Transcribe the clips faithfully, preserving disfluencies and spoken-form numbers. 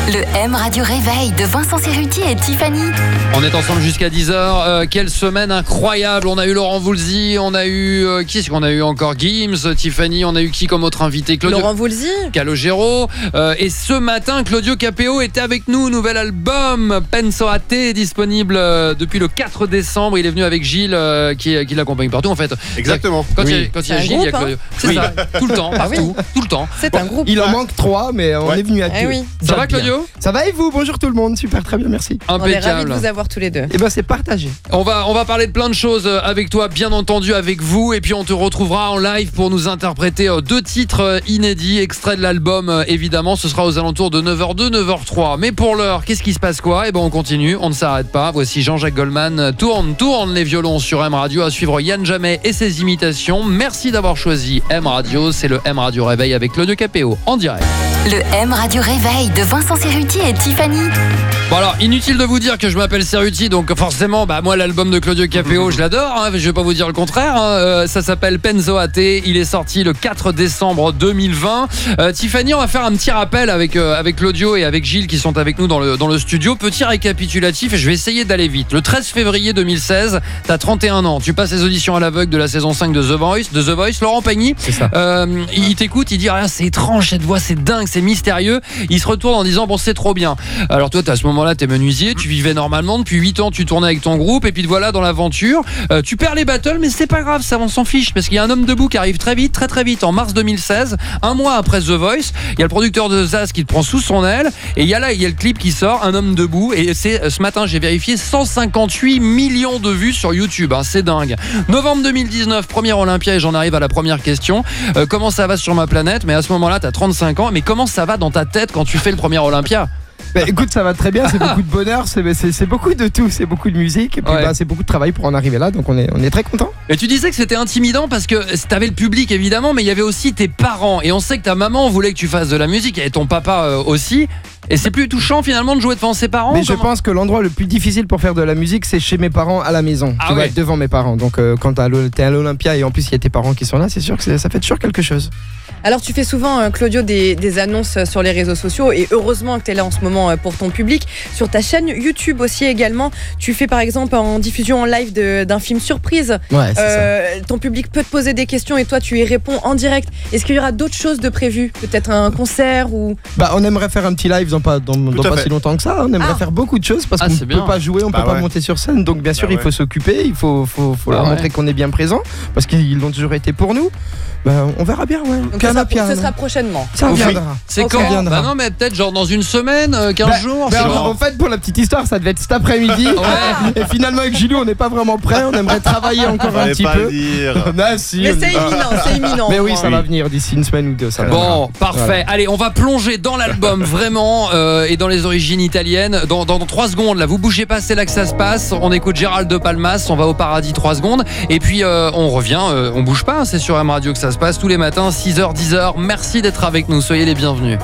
Le M Radio Réveil de Vincent Cerruti et Tiffany. On est ensemble jusqu'à dix heures. Euh, quelle semaine incroyable. On a eu Laurent Voulzy, on a eu... Euh, qui est-ce qu'on a eu encore? Gims, Tiffany, on a eu qui comme autre invité? Claudio... Laurent Voulzy. Calogero. Euh, et ce matin, Claudio Capéo était avec nous. Nouvel album, Penso a te, disponible euh, depuis le quatre décembre. Il est venu avec Gilles euh, qui, qui l'accompagne partout en fait. Exactement. Quand oui. il y a, quand il y a C'est un Gilles, il y a groupe, Claudio. C'est Oui. ça, tout le temps, partout, tout le temps. C'est un groupe. Il en manque trois, mais on Ouais. est venu à deux. Eh oui. Ça va bien. Claudio? Ça va et vous? Bonjour tout le monde, super, très bien, merci. On est ravis de Impeccable. vous avoir tous les deux. Et ben c'est partagé. On va, on va parler de plein de choses avec toi, bien entendu avec vous. Et puis on te retrouvera en live pour nous interpréter deux titres inédits, extraits de l'album évidemment. Ce sera aux alentours de neuf heures deux, neuf heures trois. Mais pour l'heure, qu'est-ce qui se passe quoi? Et ben on continue, on ne s'arrête pas. Voici Jean-Jacques Goldman, tourne, tourne les violons sur M Radio. À suivre Yann Jamais et ses imitations. Merci d'avoir choisi M Radio. C'est le M Radio Réveil avec Claudio Capéo en direct. Le M Radio Réveil de Vincent Cerruti et Tiffany. Bon alors, inutile de vous dire que je m'appelle Cerruti, donc forcément, bah moi l'album de Claudio Capéo, je l'adore, hein, je vais pas vous dire le contraire. Hein, euh, ça s'appelle Penso a te, il est sorti le quatre décembre deux mille vingt. Euh, Tiffany, on va faire un petit rappel avec euh, avec Claudio et avec Gilles qui sont avec nous dans le dans le studio. Petit récapitulatif, et je vais essayer d'aller vite. Le treize février deux mille seize, t'as trente et un ans, tu passes les auditions à l'aveugle de la saison cinq de The Voice, de The Voice. Laurent Pagny, C'est ça. euh, il t'écoute, il dit ah, c'est étrange cette voix, c'est dingue, c'est mystérieux. Il se retourne en disant bon c'est trop bien. Alors toi, à ce moment-là, t'es menuisier, tu vivais normalement depuis huit ans, tu tournais avec ton groupe et puis te voilà dans l'aventure. Euh, tu perds les battles, mais c'est pas grave, ça on s'en fiche parce qu'il y a un homme debout qui arrive très vite, très très vite en mars deux mille seize, un mois après The Voice. Il y a le producteur de Zaz qui te prend sous son aile et il y a là il y a le clip qui sort, un homme debout, et c'est ce matin j'ai vérifié cent cinquante-huit millions de vues sur YouTube, hein, c'est dingue. Novembre deux mille dix-neuf, première Olympia, et j'en arrive à la première question. Euh, comment ça va sur ma planète? Mais à ce moment-là, t'as trente-cinq ans, mais comment ça va dans ta tête quand tu fais le premier Olympia? Bah, écoute, ça va très bien, c'est beaucoup de bonheur, c'est, c'est, c'est beaucoup de tout, c'est beaucoup de musique, et puis Ouais. bah, c'est beaucoup de travail pour en arriver là, donc on est, on est très contents. Et tu disais que c'était intimidant parce que t'avais le public évidemment, mais il y avait aussi tes parents. Et on sait que ta maman voulait que tu fasses de la musique et ton papa euh, aussi. Et c'est plus touchant finalement de jouer devant ses parents. Mais je comment- pense que l'endroit le plus difficile pour faire de la musique, c'est chez mes parents à la maison, Ah tu ouais. vois, devant mes parents. Donc euh, quand t'as l'O- t'es à l'Olympia et en plus il y a tes parents qui sont là, c'est sûr que c'est- ça fait toujours quelque chose. Alors tu fais souvent, euh, Claudio, des, des annonces sur les réseaux sociaux, et heureusement que tu es là en ce moment euh, pour ton public. Sur ta chaîne YouTube aussi également, tu fais par exemple en diffusion en live de- d'un film surprise. Ouais, c'est ça. Euh, ton public peut te poser des questions et toi tu y réponds en direct. Est-ce qu'il y aura d'autres choses de prévues? Peut-être un concert ou... Bah, on aimerait faire un petit live dans pas, dans, dans à pas fait. si longtemps que ça. On aimerait Ah. faire beaucoup de choses parce Ah, qu'on c'est ne bien. peut pas jouer, on Bah peut pas ouais. monter sur scène. Donc bien sûr, Bah il ouais. faut s'occuper, il faut, faut, faut Bah leur ouais. montrer qu'on est bien présent parce qu'ils l'ont toujours été pour nous. Bah, on verra bien. Ouais. Donc ça Piano, sera, piano. ce sera prochainement. Ça Oui. reviendra. C'est Ok. quand? Ça viendra. Bah non, mais peut-être genre dans une semaine, euh, quinze Bah, jours. bah, je sais en, pas. en fait, pour la petite histoire, ça devait être cet après-midi. Ouais. Et finalement, avec Gilou, on n'est pas vraiment prêt. On aimerait travailler encore un Fallait petit pas peu. le dire. Ah, si, Mais on c'est y va. imminent, c'est imminent. Mais oui, au ça moins. va venir d'ici une semaine ou deux. Ça Bon, viendra. parfait. Voilà. Allez, on va plonger dans l'album vraiment euh, et dans les origines italiennes. Dans, dans, dans trois secondes, là, vous bougez pas, c'est là que ça se passe. On écoute Gérald de Palmas, on va au paradis trois secondes. Et puis euh, on revient, euh, on bouge pas, hein, c'est sur M Radio que ça se passe tous les matins, six heures, dix heures. Merci d'être avec nous, soyez les bienvenus.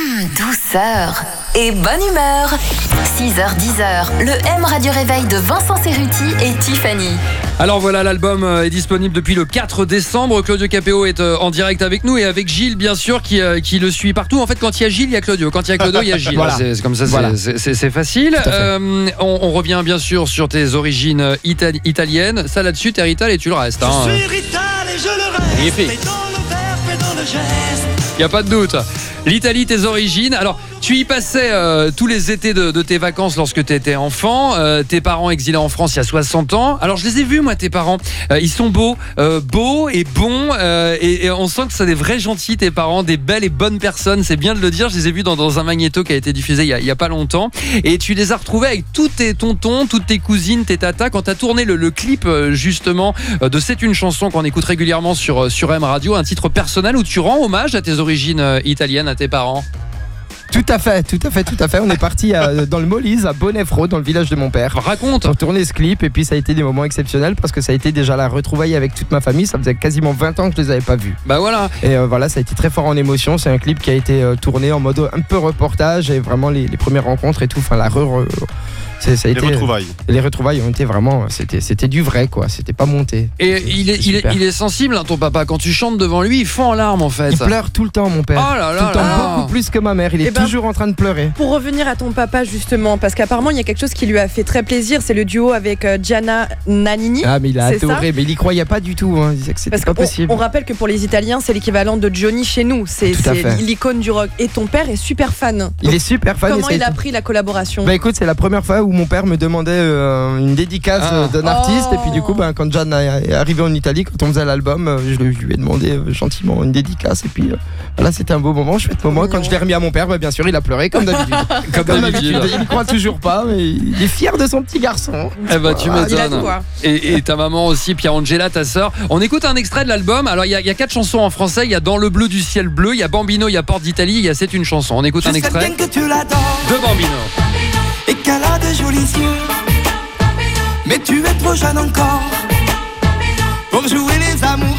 Douceur et bonne humeur. six heures dix heures, le M Radio Réveil de Vincent Cerruti et Tiffany. Alors voilà, l'album euh, est disponible depuis le quatre décembre. Claudio Capéo est euh, en direct avec nous et avec Gilles, bien sûr, qui, euh, qui le suit partout. En fait, quand il y a Gilles, il y a Claudio. Quand il y a Claudio, il y a Gilles. Voilà. C'est, c'est comme ça, c'est, Voilà. c'est, c'est, c'est facile. Euh, on, on revient bien sûr sur tes origines euh, itali- italiennes. Ça là-dessus, t'es Rital et tu le restes. Hein. Je suis Rital et je le reste. Magnifique. Et dans le verbe et dans le geste. Il n'y a pas de doute. L'Italie, tes origines. Alors, tu y passais euh, tous les étés de, de tes vacances lorsque tu étais enfant. Euh, tes parents exilés en France il y a soixante ans. Alors, je les ai vus, moi, tes parents. Euh, ils sont beaux, euh, beaux et bons. Euh, et, et on sent que c'est des vrais gentils, tes parents, des belles et bonnes personnes. C'est bien de le dire. Je les ai vus dans, dans un magnéto qui a été diffusé il y a, il y a pas longtemps. Et tu les as retrouvés avec tous tes tontons, toutes tes cousines, tes tatas. Quand tu as tourné le, le clip, euh, justement, euh, de C'est une chanson qu'on écoute régulièrement sur, sur M Radio, un titre personnel où tu rends hommage à tes origines euh, italiennes, à tes parents. Tout à fait, tout à fait, tout à fait. On est parti à- dans le Molise, à Bonnefro, dans le village de mon père. Raconte. Pour tourner ce clip, et puis ça a été des moments exceptionnels parce que ça a été déjà la retrouvaille avec toute ma famille. Ça faisait quasiment vingt ans que je les avais pas vus. Bah voilà. Et euh, voilà, ça a été très fort en émotion. C'est un clip qui a été euh, tourné en mode un peu reportage et vraiment les, les premières rencontres et tout. Enfin, la re, re- C'est, ça a Les été, retrouvailles. Les retrouvailles ont été vraiment, c'était, c'était du vrai quoi, c'était pas monté. Et il est, il, est, il est sensible, hein, ton papa. Quand tu chantes devant lui, il fond en larmes en fait. Il pleure tout le temps, mon père. Oh là là tout le temps, là. beaucoup plus que ma mère. Il est Eh ben, toujours en train de pleurer. Pour revenir à ton papa justement, parce qu'apparemment il y a quelque chose qui lui a fait très plaisir, c'est le duo avec euh, Gianna Nannini. Ah mais il a c'est ça adoré, mais il y croyait pas du tout. Hein. Il disait que c'était Parce pas qu'on possible. on rappelle que pour les Italiens, c'est l'équivalent de Johnny chez nous. C'est, Tout à c'est fait. l'icône du rock. Et ton père est super fan. Il est super fan. et Comment ça a il a été- pris la collaboration? Bah écoute, c'est la première fois où mon père me demandait euh, une dédicace Ah. euh, d'un artiste Oh. et puis du coup, bah, quand John est arrivé en Italie, quand on faisait l'album, euh, je lui ai demandé euh, gentiment une dédicace et puis euh, voilà, c'était un beau moment, chouette moment. Mignon. Quand je l'ai remis à mon père, bah, bien sûr, il a pleuré comme d'habitude. Comme Comme d'habitude. d'habitude, il ne croit toujours pas, mais il est fier de son petit garçon. Eh bah tu Il a de m'étonnes. quoi. Et, et ta maman aussi, Pierre Angela, ta sœur. On écoute un extrait de l'album. Alors il y, a- il y a quatre chansons en français. Il y a Dans le bleu du ciel bleu, il y a Bambino, il y a Porte d'Italie, il y a C'est une chanson. On écoute Je un sais extrait bien que tu l'adores de Bambino. et qu'elle a de jolis yeux. Mais tu es trop jeune encore pour jouer les amoureux.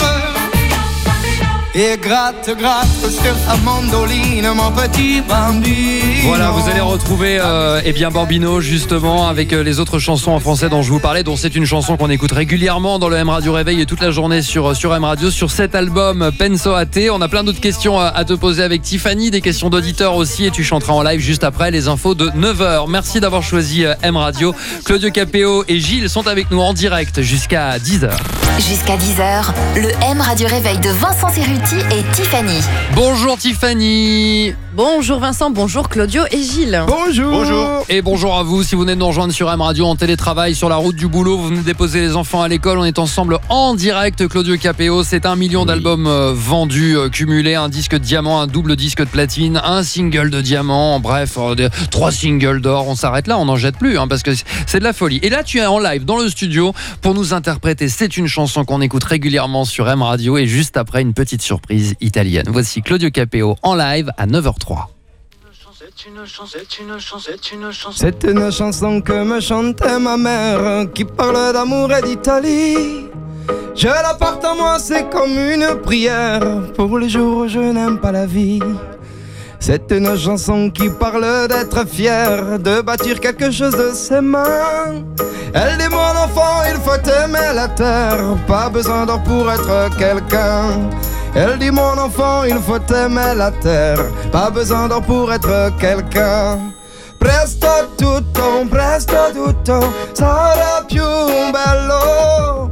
Et gratte, gratte sur ta mandoline, mon petit Bambino. Voilà, vous allez retrouver euh, eh bien Bambino justement avec euh, les autres chansons en français dont je vous parlais, dont c'est une chanson qu'on écoute régulièrement dans le M Radio Réveil et toute la journée sur, sur M Radio, sur cet album Penso a te. On a plein d'autres questions à, à te poser avec Tiffany, des questions d'auditeurs aussi, et tu chanteras en live juste après les infos de neuf heures. Merci d'avoir choisi euh, M Radio. Claudio Capéo et Gilles sont avec nous en direct jusqu'à dix heures. Jusqu'à dix heures, le M Radio Réveil de Vincent Cerruti et Tiffany. Bonjour Tiffany. Bonjour Vincent, bonjour Claudio et Gilles. Bonjour. Bonjour. Et bonjour à vous, si vous venez de nous rejoindre sur M Radio en télétravail, sur la route du boulot, vous venez déposer les enfants à l'école, on est ensemble en direct, Claudio Capéo, c'est un million d'albums euh, vendus, euh, cumulés, un disque de diamant, un double disque de platine, un single de diamant, bref, euh, des- trois singles d'or, on s'arrête là, on n'en jette plus, hein, parce que c'est de la folie. Et là, tu es en live dans le studio pour nous interpréter, c'est une chanson qu'on écoute régulièrement sur M Radio, et juste après, une petite surprise italienne. Voici Claudio Capéo en live à neuf heures trois. C'est une chanson, c'est une chanson, c'est une chanson. C'est une chanson que me chantait ma mère qui parle d'amour et d'Italie. Je la porte en moi, c'est comme une prière pour les jours où je n'aime pas la vie. C'est une chanson qui parle d'être fier, de bâtir quelque chose de ses mains. Elle dit mon enfant, il faut aimer la terre, pas besoin d'or pour être quelqu'un. Elle dit mon enfant, il faut aimer la terre, pas besoin d'or pour être quelqu'un. Presto tutto, presto tutto sarà più bello.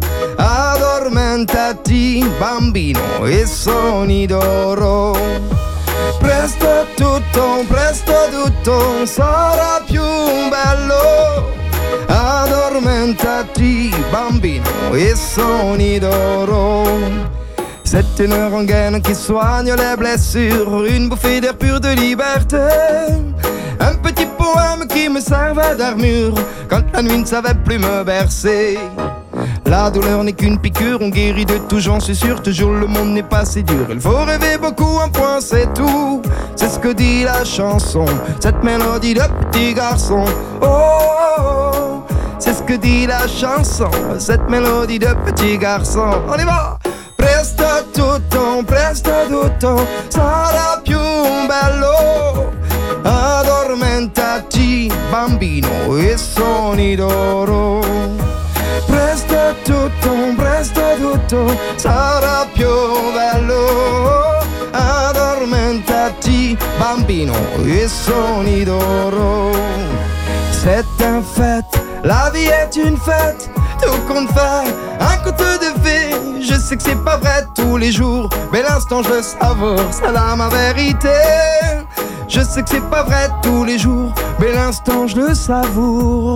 Addormentati bambino e sogni d'oro. Presto tutto, presto tutto sarà più bello. Addormentati bambino e sogni d'oro. C'est une rengaine qui soigne les blessures, une bouffée d'air pur de liberté. Un petit poème qui me servait d'armure quand la nuit ne savait plus me bercer. La douleur n'est qu'une piqûre, on guérit de tout, j'en suis sûr. Toujours le monde n'est pas si dur, il faut rêver beaucoup, un point c'est tout. C'est ce que dit la chanson, cette mélodie de petit garçon. Oh, oh, oh. C'est ce que dit la chanson, cette mélodie de petit garçon. On y va! Presto tutto, presto tutto sarà più bello. Addormentati bambino e sogni d'oro. Presto tutto, presto tutto sarà più bello. Addormentati bambino e sogni d'oro. C'est un fait, la vie est une fête. Tout compte fait, un conte de fées. Je sais que c'est pas vrai tous les jours, mais l'instant je le savoure, c'est là ma vérité. Je sais que c'est pas vrai tous les jours, mais l'instant je le savoure.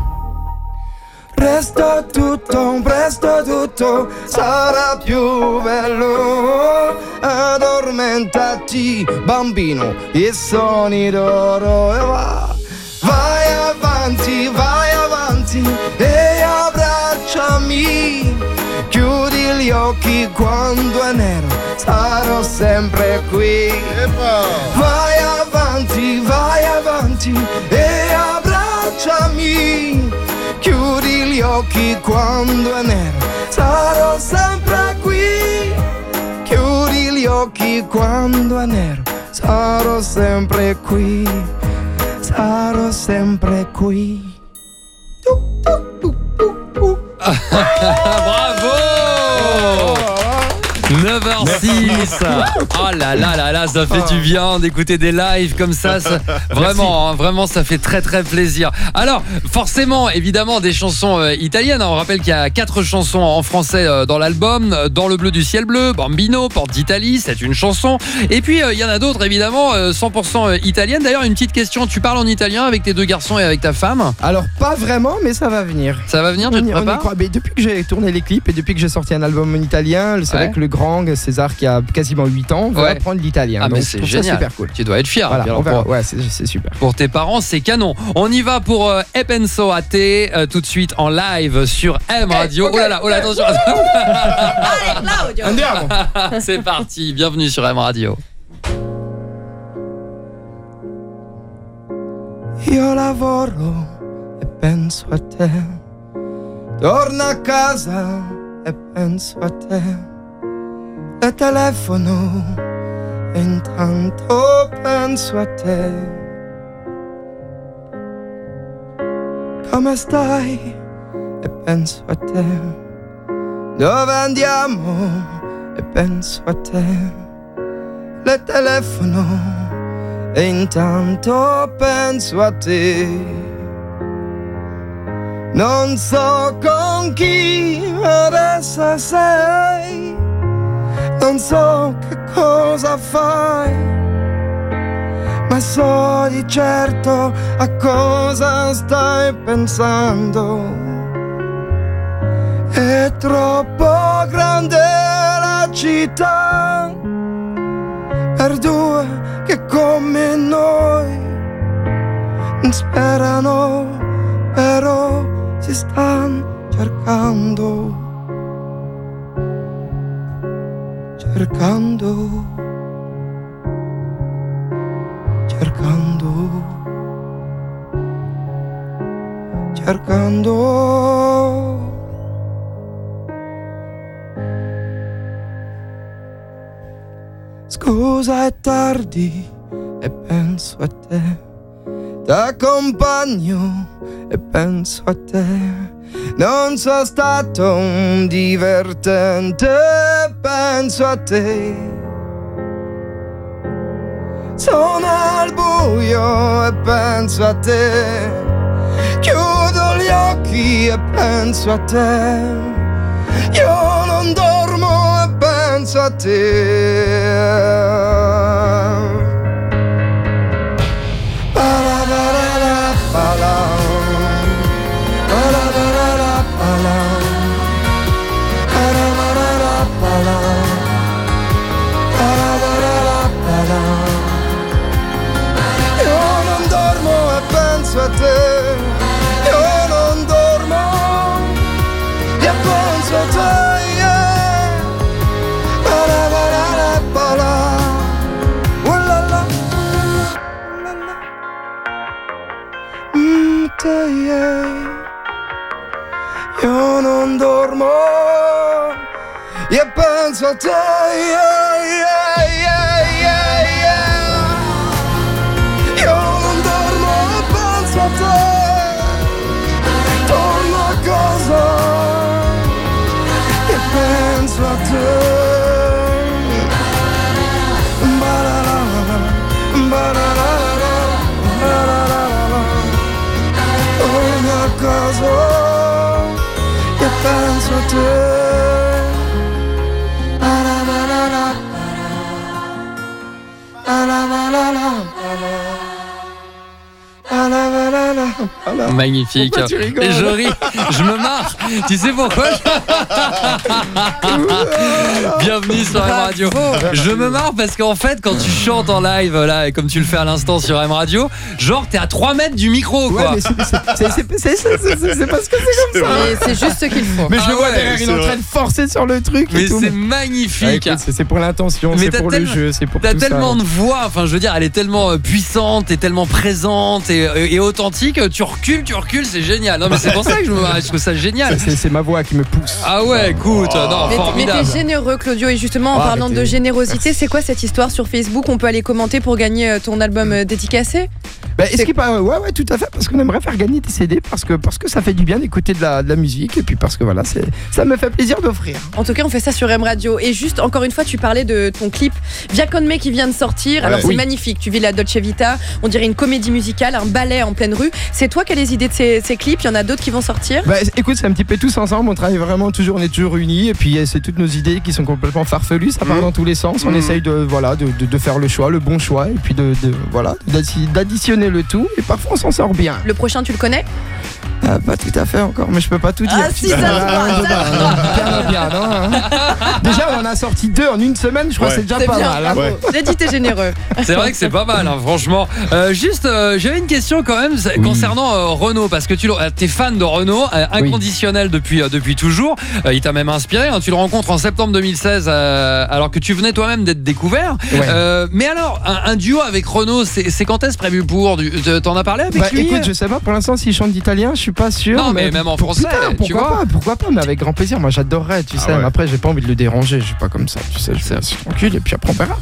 Presto tutto, presto tutto sarà più bello. Addormentati bambino e sogni d'oro. E va. Vai avanti, vai avanti e abbracciami. Chiudi gli occhi quando è nero, sarò sempre qui. Vai avanti, vai avanti e abbracciami. Chiudi gli occhi quando è nero, sarò sempre qui. Chiudi gli occhi quando è nero, sarò sempre qui. Sarò sempre qui. Bravo. neuf heures six. Oh là là là là, ça fait du bien d'écouter des lives comme ça. ça vraiment, hein, vraiment, ça fait très très plaisir. Alors, forcément, évidemment, des chansons euh, italiennes. On rappelle qu'il y a quatre chansons en français euh, dans l'album. Dans le bleu du ciel bleu, Bambino, Porte d'Italie, c'est une chanson. Et puis, euh, il y en a d'autres, évidemment, euh, cent pour cent italiennes. D'ailleurs, une petite question. Tu parles en italien avec tes deux garçons et avec ta femme? Alors, pas vraiment, mais ça va venir. Ça va venir, tu on te y, on y prépares? croit. Mais depuis que j'ai tourné les clips et depuis que j'ai sorti un album en italien, c'est Ouais. vrai que le grand César, qui a quasiment huit ans, va Ouais. apprendre l'italien. Ah, Donc, mais je c'est trouve génial. ça super cool. Tu dois être fier. Voilà, Alors, on verra. pour, Ouais, c'est, c'est super. pour tes parents, c'est canon. On y va pour euh, E Penso a te euh, tout de suite en live sur M Radio. okay. Oh là là, oh là, attention. Allez, Claudio. Andiamo. C'est parti, bienvenue sur M Radio. Io lavoro e penso a te, torno a casa e penso a te, le telefono e intanto penso a te. Come stai? E penso a te, dove andiamo? E penso a te, le telefono e intanto penso a te. Non so con chi adesso sei, non so che cosa fai, ma so di certo a cosa stai pensando. È troppo grande la città per due che come noi sperano, però si stanno cercando, cercando, cercando, cercando. Scusa, è tardi e penso a te, t'accompagno e penso a te. Non sono stato un divertente, penso a te. Sono al buio e penso a te, chiudo gli occhi e penso a te. Io non dormo e penso a te. Io non dormo e penso a te. Io non dormo e penso a te. Io non dormo e penso a te. Io non dormo e penso a te. Torno a casa e penso a te. Ba-la-la-la, ba-la-la-la, ba-la-la-la. Torno a casa e penso a te. Ba-la-la-la-la, ba-la-la-la-la, ba-la-la-la-la. Magnifique. Pourquoi tu rigoles? Et je ris, je me marre. Tu sais pourquoi? Bienvenue sur M Radio. Je me marre parce qu'en fait, quand tu chantes en live, là, et comme tu le fais à l'instant sur M Radio, genre t'es à trois mètres du micro, Ouais, quoi. mais c'est, c'est, c'est, c'est, c'est, c'est, c'est, c'est parce que c'est comme ça. Mais c'est juste ce qu'il faut. Mais je Ah le vois ouais, derrière, il est c'est en vrai. train de forcer sur le truc. Mais et tout. c'est Ah, magnifique. écoute, c'est, c'est pour l'intention, Mais c'est t'as pour tellement- le jeu, c'est pour T'as tout tellement ça. de voix, enfin je veux dire, elle est tellement euh, puissante et tellement présente et, et authentique. Tu recules, tu recules, c'est génial. Non mais c'est pour ça que je me marre, je trouve ça génial. C'est, c'est, c'est ma voix qui me pousse. Ah ouais, écoute, non, Mais, t- mais formidable. t'es généreux, Claudio. Et justement, en Ah, parlant mais de t'es- générosité, Merci. c'est quoi cette histoire sur Facebook? On peut aller commenter pour gagner euh, ton album euh, dédicacé? Bah, est-ce qu'il pas ouais ouais tout à fait parce qu'on aimerait faire gagner des C D parce que parce que ça fait du bien d'écouter de la, de la musique et puis parce que voilà c'est ça me fait plaisir d'offrir. En tout cas, on fait ça sur M Radio. Et juste, encore une fois, tu parlais de ton clip Via con me qui vient de sortir. Alors, Ouais. c'est Oui. magnifique. Tu vis la Dolce Vita. On dirait une comédie musicale, un ballet en pleine rue. C'est toi qui as les idées de ces, ces clips. Il y en a d'autres qui vont sortir. Bah, écoute, c'est un petit peu tous ensemble, on travaille vraiment toujours, on est toujours unis et puis euh, c'est toutes nos idées qui sont complètement farfelues, ça part Mmh. dans tous les sens, on Mmh. essaye de, voilà, de, de, de faire le choix, le bon choix et puis de, de voilà, d'addi- d'additionner le tout et parfois on s'en sort bien. Le prochain, tu le connais? Ah, pas tout à fait encore, mais je peux pas tout dire. Ah, si, ça se voit, ça se voit. Bien, bien, non, hein. Déjà, on en a sorti deux en une semaine, je crois Ouais. que c'est déjà C'est pas bien, mal. hein. Ouais. J'ai dit, t'es généreux. C'est vrai que c'est pas mal, hein, franchement. Euh, juste, euh, j'avais une question quand même c'est- Oui. concernant euh, Renault, parce que tu le- euh, t'es fan de Renault, euh, inconditionnel depuis, euh, depuis toujours. Euh, il t'a même inspiré. Hein, tu le rencontres en septembre deux mille seize, euh, alors que tu venais toi-même d'être découvert. Ouais. Euh, mais alors, un, un duo avec Renault, c'est c'est quand est-ce prévu pour du- te- T'en as parlé avec Bah, lui écoute, je sais pas pour l'instant s'il chante d'italien, je suis pas sûr. Non, mais même en pour français, plus tard, tu pourquoi vois. pas, pourquoi pas, mais avec grand plaisir. Moi, j'adorerais, tu Ah sais. ouais. Mais après, j'ai pas envie de le déranger, je suis pas comme ça, tu sais. Je suis tranquille et puis après on verra.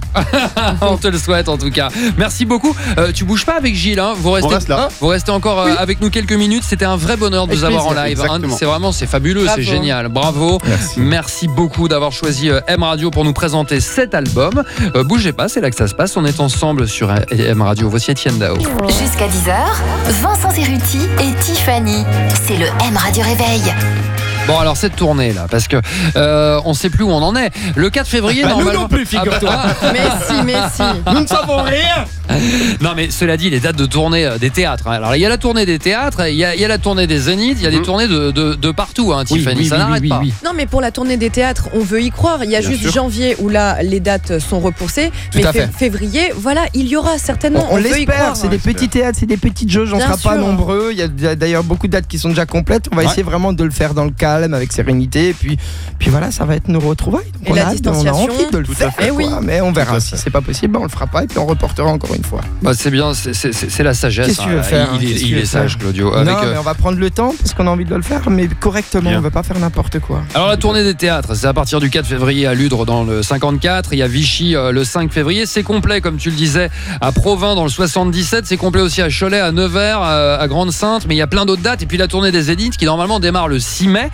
On te le souhaite en tout cas. Merci beaucoup. Euh, tu bouges pas avec Gilles, hein. Vous restez, reste là. vous restez encore euh, avec nous quelques minutes. C'était un vrai bonheur de Avec vous avoir en plaisir, live. hein. exactement. C'est vraiment, c'est fabuleux, Bravo. c'est génial. Bravo. Merci. Merci beaucoup d'avoir choisi euh, M Radio pour nous présenter cet album. Euh, bougez pas, c'est là que ça se passe. On est ensemble sur euh, M Radio. Voici Etienne Dao. Jusqu'à dix heures, Vincent Cerruti et Tiffany. C'est le M Radio Réveil. Bon alors cette tournée là, parce que euh, on sait plus où on en est. Le quatre février Bah, nous normalement. non plus, figure-toi. Ah, bah, Mais si, mais si. Nous ne savons rien. ah. Non mais cela dit, les dates de tournée euh, des théâtres. hein. Alors il y a la tournée des théâtres, il y a, il y a la tournée des Zéniths, il y a des Mhm. tournées de, de, de partout, hein, Oui, Tiffany. oui, ça oui, n'arrête oui, pas. oui. Non, mais pour la tournée des théâtres, on veut y croire. Il y a Bien juste sûr. janvier où là, les dates sont repoussées. Tout mais à fait. février, voilà, il y aura certainement. On, on veut y l'espère, croire. c'est des petits théâtres, c'est des petites jauges, on Bien sera pas sûr. nombreux. Il y a d- d'ailleurs beaucoup de dates qui sont déjà complètes. On va Ouais. essayer vraiment de le faire dans le calme, avec sérénité. Et puis, puis voilà, ça va être nos retrouvailles. Donc Et on, la a hâte, on a distanciation. envie de le Tout à faire. fait. Eh oui. quoi. Mais on Tout verra. à Si fait. c'est pas possible, ben, on le fera pas et puis on reportera encore une fois. Bah, c'est bien, c'est- c'est c'est la sagesse. Qu'est-ce que tu veux hein. faire, Il, est- qu'est-ce que il tu est veux sage, faire Claudio. non, Avec, mais euh, on va prendre le temps parce qu'on a envie de le faire, mais correctement. Bien. On va pas faire n'importe quoi. Alors la tournée des théâtres, c'est à partir du quatre février à Ludre dans le cinquante-quatre, il y a Vichy euh, le cinq février, c'est complet comme tu le disais à Provins dans le soixante-dix-sept, c'est complet aussi à Cholet, à Nevers, euh, à Grande-Sainte, mais il y a plein d'autres dates et puis la tournée des Zéniths qui normalement démarre le six mai,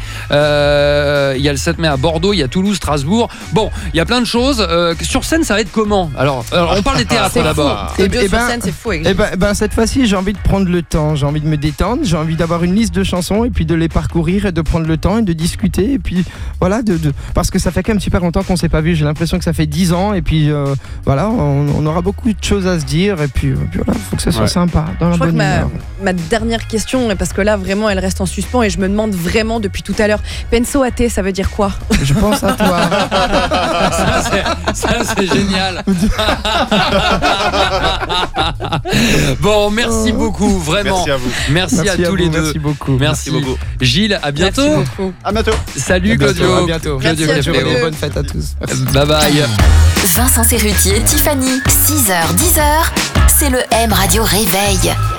euh, il y a le sept mai à Bordeaux, il y a Toulouse, Strasbourg, bon, il y a plein de choses. Euh, sur scène ça va être comment? Alors, alors, on parle des théâtres C'est d'abord. fou. Claudio Eh sur ben- scène, c'est fou. avec Eh Gilles. ben, ben, cette fois-ci, j'ai envie de prendre le temps, j'ai envie de me détendre, j'ai envie d'avoir une liste de chansons et puis de les parcourir et de prendre le temps et de discuter et puis voilà, de, de- parce que ça fait quand même super longtemps qu'on s'est pas vu. J'ai l'impression que ça fait dix ans et puis euh, voilà, on, on aura beaucoup de choses à se dire et puis, euh, puis voilà, faut que ça soit Ouais. sympa, dans la Je crois que bonne ma, humeur. ma dernière question, parce que là vraiment elle reste en suspens et je me demande vraiment depuis tout à l'heure, Penso A T, ça veut dire quoi? Je pense à toi. Ça, c'est- ça, c'est génial. Bon, merci beaucoup, vraiment. Merci à vous. Merci, Merci à tous vous, les deux. merci beaucoup. Merci. Merci beaucoup. Gilles, à bientôt. Merci beaucoup. À bientôt. Salut À bientôt, Claudio. à bientôt. Claudio Merci à tous les Capéo. deux. Bonne fête à tous. Merci. Bye bye. Vincent Cerruti et Tiffany. six heures, dix heures, c'est le M Radio Réveil.